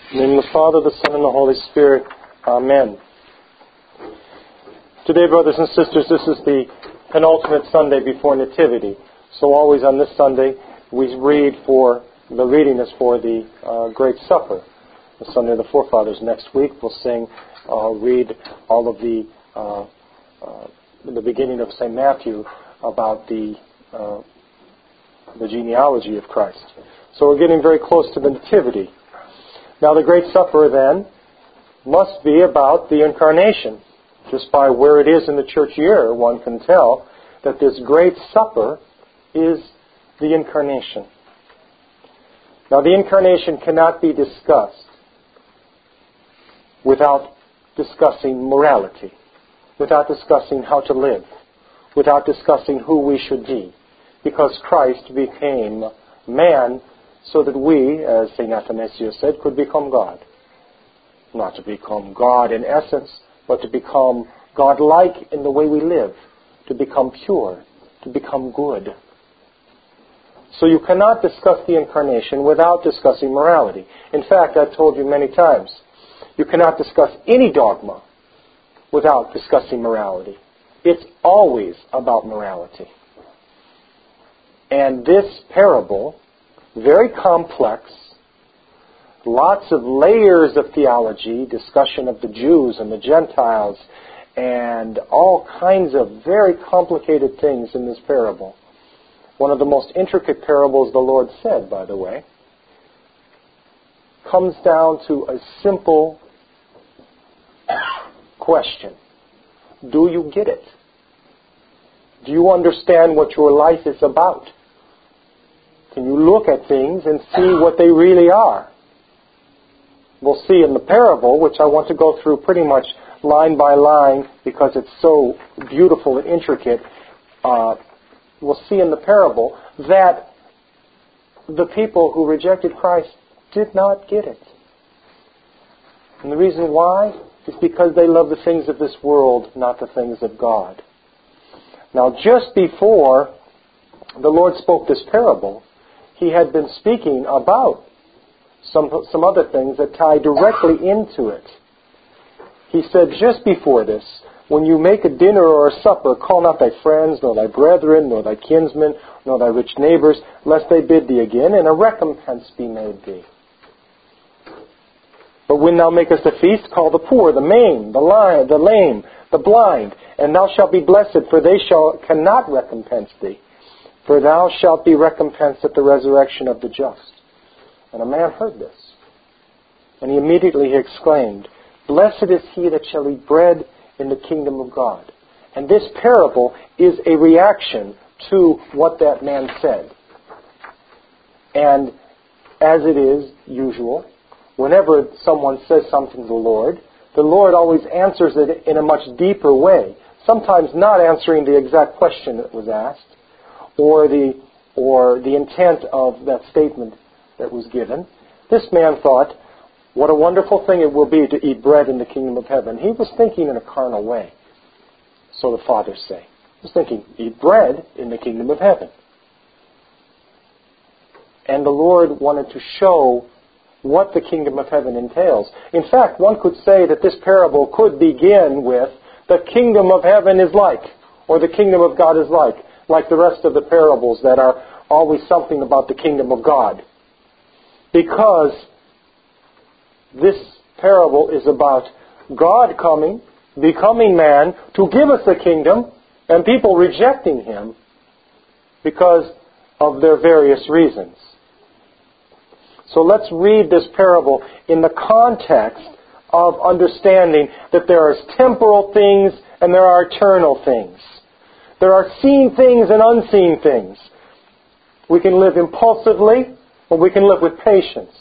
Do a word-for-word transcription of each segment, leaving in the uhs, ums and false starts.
In the name of the Father, the Son, and the Holy Spirit. Amen. Today, brothers and sisters, this is the penultimate Sunday before Nativity. So always on this Sunday, we read for, the reading is for the uh, Great Supper, the Sunday of the Forefathers. Next week, we'll sing, uh, read all of the, uh, uh, the beginning of Saint Matthew about the, uh, the genealogy of Christ. So we're getting very close to the Nativity. Now, the Great Supper, then, must be about the Incarnation. Just by where it is in the church year, one can tell that this Great Supper is the Incarnation. Now, the Incarnation cannot be discussed without discussing morality, without discussing how to live, without discussing who we should be, because Christ became man so that we, as Saint Athanasius said, could become God. Not to become God in essence, but to become God-like in the way we live, to become pure, to become good. So you cannot discuss the Incarnation without discussing morality. In fact, I've told you many times, you cannot discuss any dogma without discussing morality. It's always about morality. And this parable, very complex, lots of layers of theology, discussion of the Jews and the Gentiles, and all kinds of very complicated things in this parable. One of the most intricate parables the Lord said, by the way, comes down to a simple question. Do you get it? Do you understand what your life is about? Can you look at things and see what they really are? We'll see in the parable, which I want to go through pretty much line by line because it's so beautiful and intricate. Uh, we'll see in the parable that the people who rejected Christ did not get it. And the reason why is because they love the things of this world, not the things of God. Now, just before the Lord spoke this parable, He had been speaking about some, some other things that tie directly into it. He said just before this, when you make a dinner or a supper, call not thy friends, nor thy brethren, nor thy kinsmen, nor thy rich neighbors, lest they bid thee again, and a recompense be made thee. But when thou makest a feast, call the poor, the maimed, the lame, the lame, the blind, and thou shalt be blessed, for they shall cannot recompense thee. For thou shalt be recompensed at the resurrection of the just. And a man heard this, and he immediately exclaimed, Blessed is he that shall eat bread in the kingdom of God. And this parable is a reaction to what that man said. And as it is usual, whenever someone says something to the Lord, the Lord always answers it in a much deeper way, sometimes not answering the exact question that was asked, or the or the intent of that statement that was given. This man thought, what a wonderful thing it will be to eat bread in the kingdom of heaven. He was thinking in a carnal way, so the fathers say. He was thinking, eat bread in the kingdom of heaven. And the Lord wanted to show what the kingdom of heaven entails. In fact, one could say that this parable could begin with, the kingdom of heaven is like, or the kingdom of God is like, like the rest of the parables that are always something about the kingdom of God. Because this parable is about God coming, becoming man, to give us a kingdom, and people rejecting Him because of their various reasons. So let's read this parable in the context of understanding that there are temporal things and there are eternal things. There are seen things and unseen things. We can live impulsively, or we can live with patience.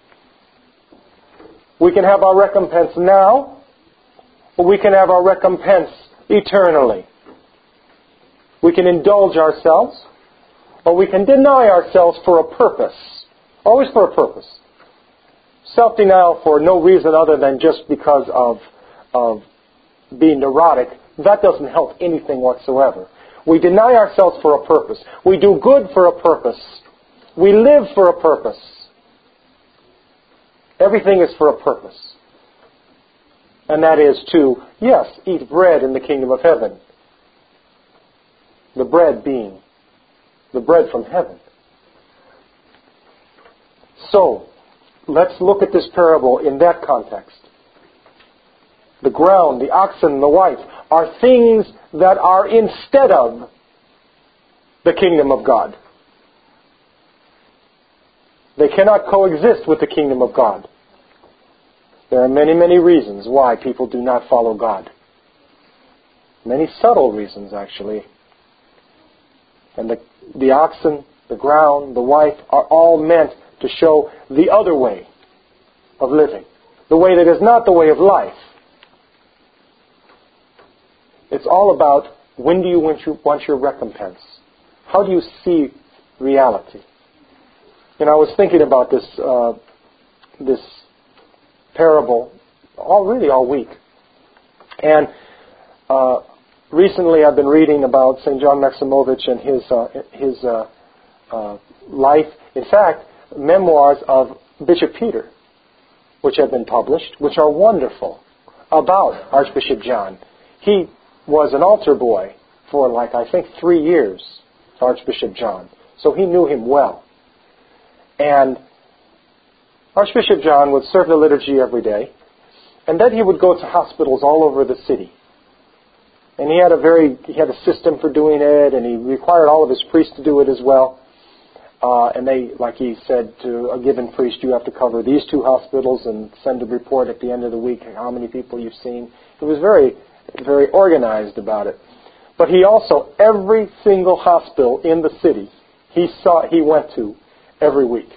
We can have our recompense now, or we can have our recompense eternally. We can indulge ourselves, or we can deny ourselves for a purpose. Always for a purpose. Self-denial for no reason other than just because of, of being neurotic, that doesn't help anything whatsoever. We deny ourselves for a purpose. We do good for a purpose. We live for a purpose. Everything is for a purpose. And that is to, yes, eat bread in the kingdom of heaven. The bread being the bread from heaven. So, let's look at this parable in that context. The ground, the oxen, the wife are things that are instead of the kingdom of God. They cannot coexist with the kingdom of God. There are many, many reasons why people do not follow God. Many subtle reasons, actually. And the, the oxen, the ground, the wife are all meant to show the other way of living. The way that is not the way of life. It's all about, when do you want your, want your recompense? How do you see reality? And I was thinking about this uh, this parable all really all week. And uh, recently I've been reading about Saint John Maximovich and his uh, his uh, uh, life. In fact, memoirs of Bishop Peter, which have been published, which are wonderful, about Archbishop John. He was an altar boy for, like, I think three years, Archbishop John. So he knew him well. And Archbishop John would serve the liturgy every day, and then he would go to hospitals all over the city. And he had a very, he had a system for doing it, and he required all of his priests to do it as well. Uh, and they, like he said to a given priest, you have to cover these two hospitals and send a report at the end of the week how many people you've seen. He was very, very organized about it. But he also, every single hospital in the city, he saw, he went to every week.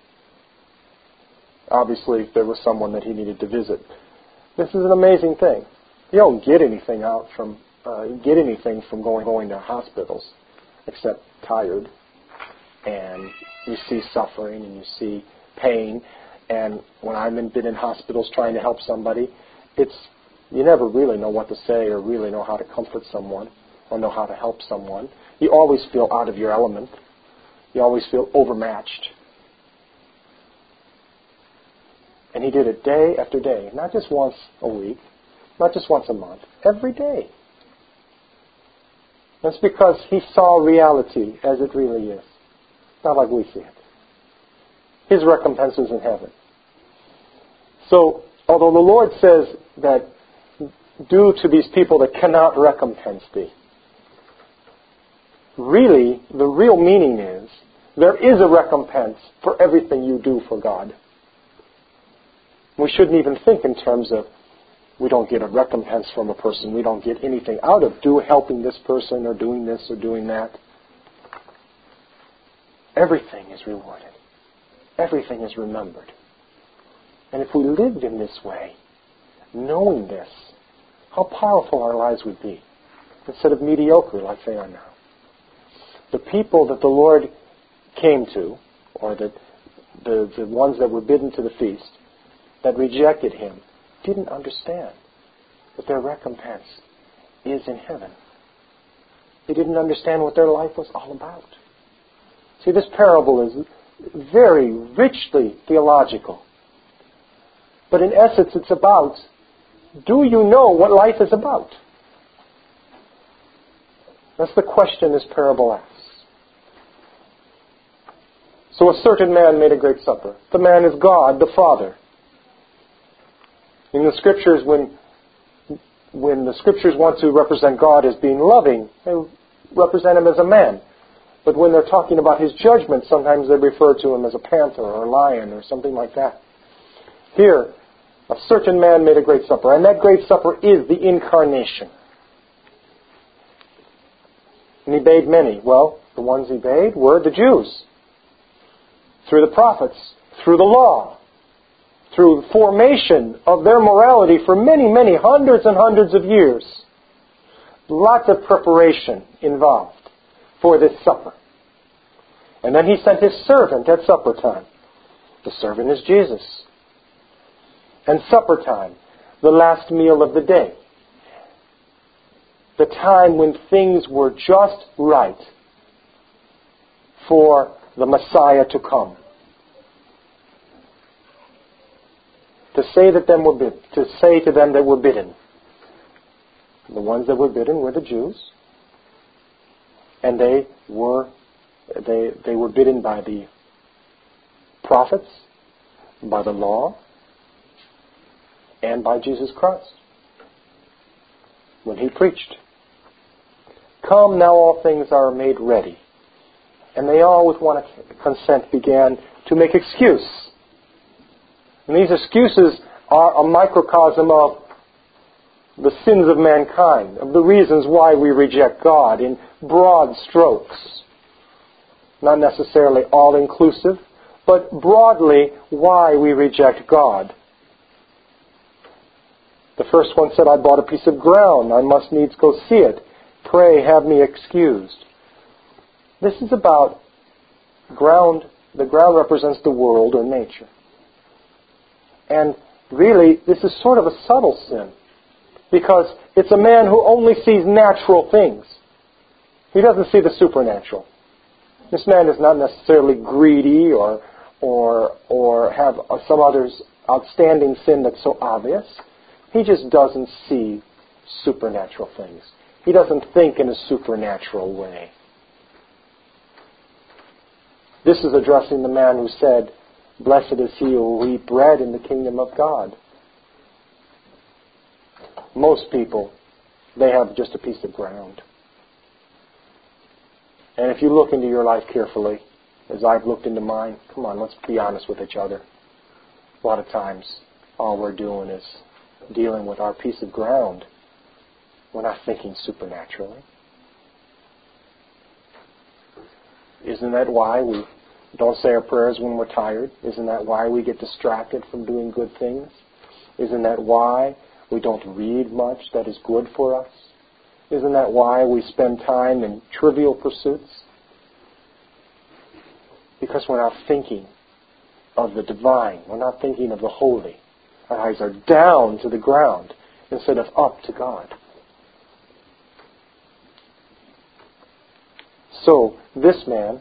Obviously, if there was someone that he needed to visit. This is an amazing thing. You don't get anything out from, uh, get anything from going, going to hospitals, except tired. And you see suffering and you see pain. And when I've been in hospitals trying to help somebody, it's, you never really know what to say or really know how to comfort someone or know how to help someone. You always feel out of your element. You always feel overmatched. And he did it day after day, not just once a week, not just once a month, every day. That's because he saw reality as it really is, not like we see it. His recompense is in heaven. So, although the Lord says that do to these people that cannot recompense thee, really, the real meaning is, there is a recompense for everything you do for God. We shouldn't even think in terms of, we don't get a recompense from a person, we don't get anything out of do helping this person or doing this or doing that. Everything is rewarded. Everything is remembered. And if we lived in this way, knowing this, how powerful our lives would be, instead of mediocre like they are now. The people that the Lord came to, or the, the, the ones that were bidden to the feast, that rejected him, didn't understand that their recompense is in heaven. They didn't understand what their life was all about. See, this parable is very richly theological. But in essence, it's about, do you know what life is about? That's the question this parable asks. So a certain man made a great supper. The man is God, the Father. In the Scriptures, when when the Scriptures want to represent God as being loving, they represent Him as a man. But when they're talking about His judgment, sometimes they refer to Him as a panther or a lion or something like that. Here, a certain man made a great supper, and that great supper is the incarnation. And He bade many. Well, the ones He bade were the Jews. Through the prophets, through the law, through the formation of their morality for many, many hundreds and hundreds of years. Lots of preparation involved for this supper. And then He sent His servant at supper time. The servant is Jesus. And supper time, the last meal of the day. The time when things were just right for the Messiah to come. to say that them were bid, to say to them that were bidden. The ones that were bidden were the Jews, and they were they they were bidden by the prophets, by the law, and by Jesus Christ when he preached. Come, now all things are made ready. And they all with one consent began to make excuse. And these excuses are a microcosm of the sins of mankind, of the reasons why we reject God in broad strokes. Not necessarily all-inclusive, but broadly why we reject God. The first one said, I bought a piece of ground. I must needs go see it. Pray, have me excused. This is about ground. The ground represents the world or nature. And really, this is sort of a subtle sin, because it's a man who only sees natural things. He doesn't see the supernatural. This man is not necessarily greedy or or or have some other outstanding sin that's so obvious. He just doesn't see supernatural things. He doesn't think in a supernatural way. This is addressing the man who said, blessed is he who will eat bread in the kingdom of God. Most people, they have just a piece of ground. And if you look into your life carefully, as I've looked into mine, come on, let's be honest with each other. A lot of times, all we're doing is dealing with our piece of ground. We're not thinking supernaturally. Isn't that why we don't say our prayers when we're tired? Isn't that why we get distracted from doing good things? Isn't that why we don't read much that is good for us? Isn't that why we spend time in trivial pursuits? Because we're not thinking of the divine. We're not thinking of the holy. Our eyes are down to the ground instead of up to God. So, this man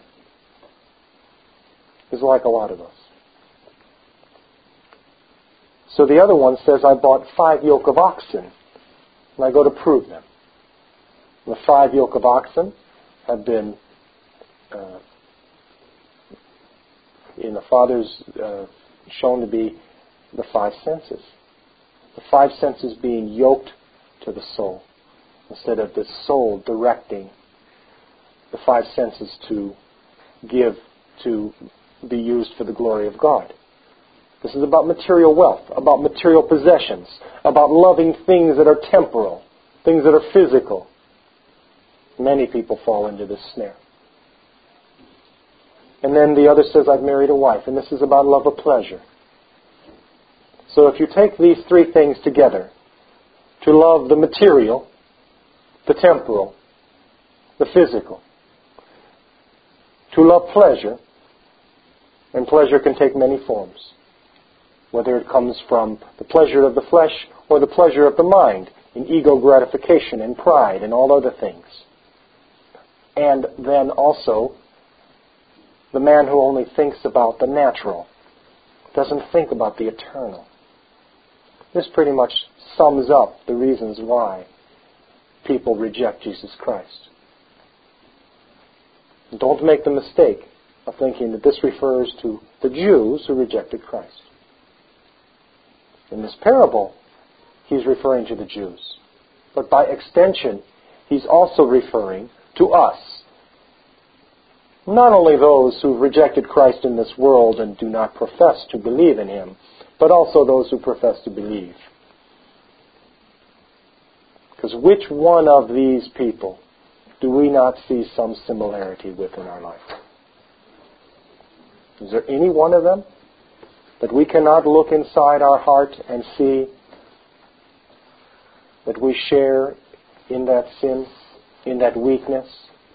is like a lot of us. So the other one says, I bought five yoke of oxen, and I go to prove them. The five yoke of oxen have been, uh, in the Fathers, uh, shown to be the five senses. The five senses being yoked to the soul, instead of the soul directing the five senses to give, to be used for the glory of God. This is about material wealth, about material possessions, about loving things that are temporal, things that are physical. Many people fall into this snare. And then the other says, I've married a wife, and this is about love of pleasure. So if you take these three things together, to love the material, the temporal, the physical, to love pleasure, and pleasure can take many forms, whether it comes from the pleasure of the flesh or the pleasure of the mind, in ego gratification and pride and all other things. And then also, the man who only thinks about the natural, doesn't think about the eternal. This pretty much sums up the reasons why people reject Jesus Christ. Don't make the mistake of thinking that this refers to the Jews who rejected Christ. In this parable, he's referring to the Jews. But by extension, he's also referring to us. Not only those who rejected Christ in this world and do not profess to believe in him, but also those who profess to believe. Because which one of these people do we not see some similarity with in our life? Is there any one of them that we cannot look inside our heart and see that we share in that sin, in that weakness?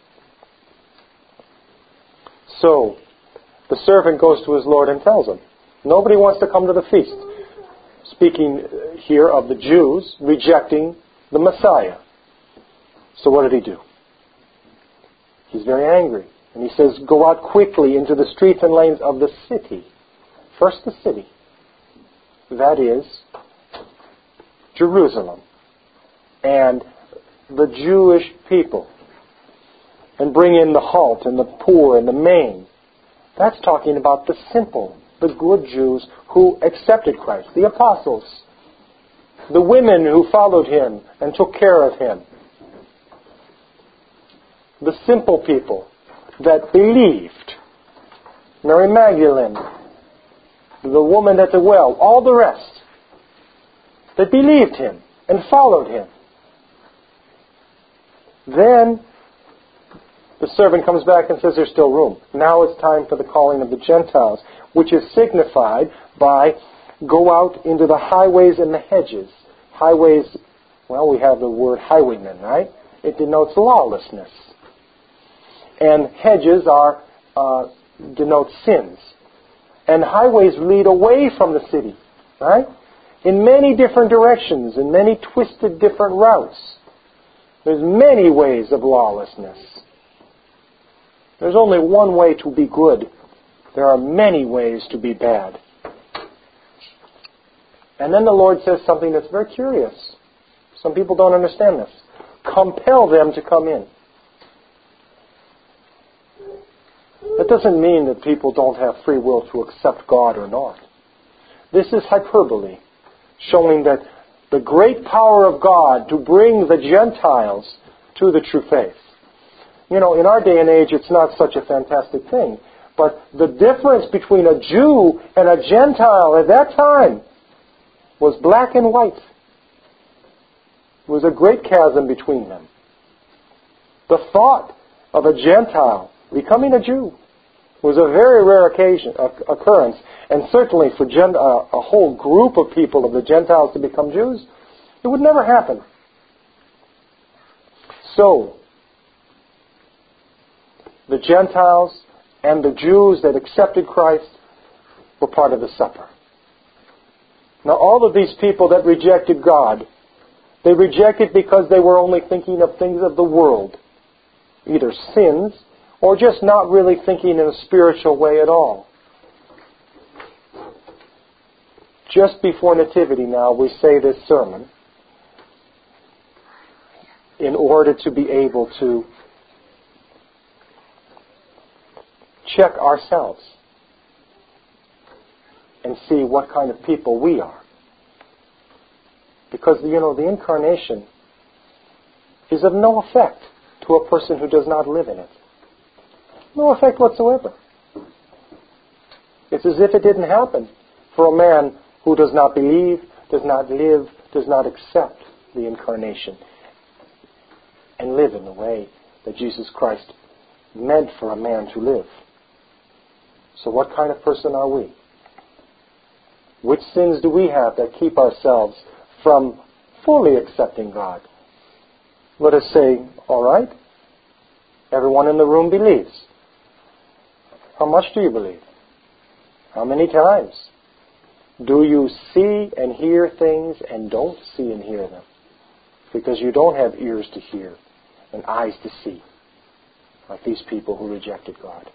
So, the servant goes to his Lord and tells him, nobody wants to come to the feast. Speaking here of the Jews rejecting the Messiah. So what did he do? He's very angry. And he says, go out quickly into the streets and lanes of the city. First the city. that is, Jerusalem and the Jewish people, and bring in the halt and the poor and the maimed. That's talking about the simple, the good Jews who accepted Christ, the apostles, the women who followed Him and took care of Him, the simple people that believed, Mary Magdalene, the woman at the well, all the rest that believed Him and followed Him. Then the servant comes back and says there's still room. Now it's time for the calling of the Gentiles, which is signified by go out into the highways and the hedges. Highways, well, we have the word highwaymen, right? It denotes lawlessness. And hedges are uh, denote sins. And highways lead away from the city, right? In many different directions, in many twisted different routes. There's many ways of lawlessness. There's only one way to be good. There are many ways to be bad. And then the Lord says something that's very curious. Some people don't understand this. Compel them to come in. That doesn't mean that people don't have free will to accept God or not. This is hyperbole, showing that the great power of God to bring the Gentiles to the true faith. You know, in our day and age, it's not such a fantastic thing. But the difference between a Jew and a Gentile at that time was black and white. There was a great chasm between them. The thought of a Gentile becoming a Jew was a very rare occasion, occurrence, and certainly for gen, uh, a whole group of people of the Gentiles to become Jews, it would never happen. So, the Gentiles and the Jews that accepted Christ were part of the supper. Now, all of these people that rejected God, they rejected because they were only thinking of things of the world, either sins or just not really thinking in a spiritual way at all. Just before Nativity now, we say this sermon in order to be able to check ourselves and see what kind of people we are. Because, you know, the incarnation is of no effect to a person who does not live in it. No effect whatsoever. It's as if it didn't happen for a man who does not believe, does not live, does not accept the incarnation and live in the way that Jesus Christ meant for a man to live. So what kind of person are we? Which sins do we have that keep ourselves from fully accepting God? Let us say, all right, everyone in the room believes. How much do you believe? How many times? Do you see and hear things and don't see and hear them? Because you don't have ears to hear and eyes to see, like these people who rejected God.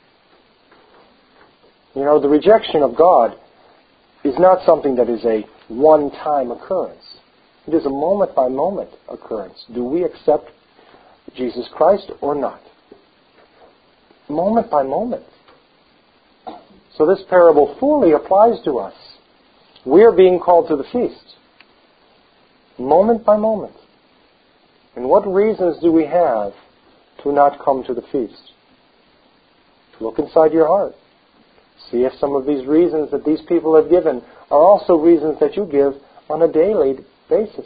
You know, the rejection of God is not something that is a one-time occurrence. It is a moment-by-moment occurrence. Do we accept Jesus Christ or not? Moment by moment. So this parable fully applies to us. We are being called to the feast. Moment by moment. And what reasons do we have to not come to the feast? Look inside your heart. See if some of these reasons that these people have given are also reasons that you give on a daily basis.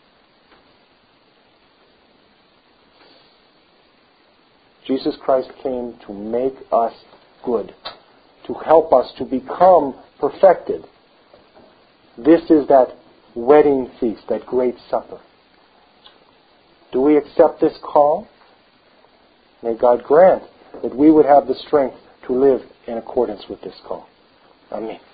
Jesus Christ came to make us good, to help us to become perfected. This is that wedding feast, that great supper. Do we accept this call? May God grant that we would have the strength to live in accordance with this call. Amen.